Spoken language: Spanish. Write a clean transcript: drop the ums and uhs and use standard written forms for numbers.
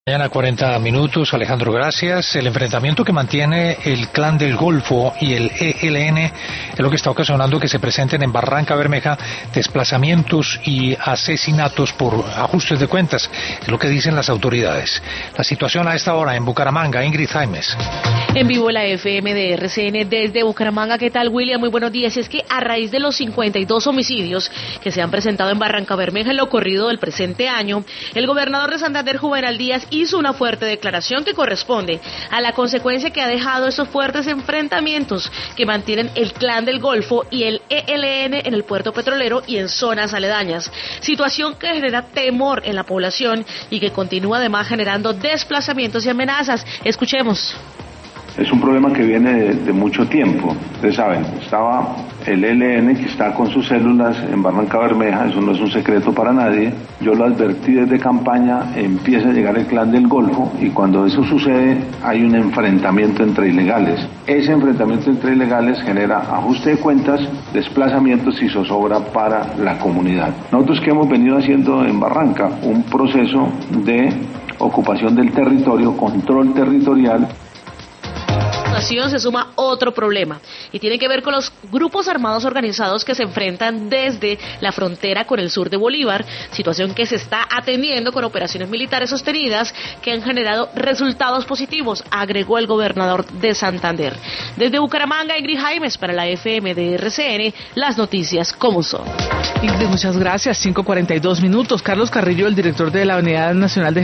Mañana 40 minutos, Alejandro, gracias. El enfrentamiento que mantiene el Clan del Golfo y el ELN es lo que está ocasionando que se presenten en Barranca Bermeja desplazamientos y asesinatos por ajustes de cuentas, es lo que dicen las autoridades. La situación a esta hora en Bucaramanga, Ingrid Jaimes. En vivo la FM de RCN desde Bucaramanga. ¿Qué tal, William? Muy buenos días. Es que a raíz de los 52 homicidios que se han presentado en Barranca Bermeja en lo corrido del presente año, el gobernador de Santander, Juvenal Díaz, hizo una fuerte declaración que corresponde a la consecuencia que ha dejado esos fuertes enfrentamientos que mantienen el Clan del Golfo y el ELN en el puerto petrolero y en zonas aledañas. Situación que genera temor en la población y que continúa además generando desplazamientos y amenazas. Escuchemos. Es un problema que viene de mucho tiempo. Ustedes saben, estaba el ELN que está con sus células en Barranca Bermeja, eso no es un secreto para nadie. Yo lo advertí desde campaña, empieza a llegar el Clan del Golfo y cuando eso sucede hay un enfrentamiento entre ilegales. Ese enfrentamiento entre ilegales genera ajuste de cuentas, desplazamientos y zozobra para la comunidad. Nosotros que hemos venido haciendo en Barranca un proceso de ocupación del territorio, control territorial. Se suma otro problema y tiene que ver con los grupos armados organizados que se enfrentan desde la frontera con el sur de Bolívar, situación que se está atendiendo con operaciones militares sostenidas que han generado resultados positivos, agregó el gobernador de Santander. Desde Bucaramanga, Ingrid Jaimes para la FM de RCN, las noticias como son. Ingrid, muchas gracias. 5:42 minutos. Carlos Carrillo, el director de la Unidad Nacional de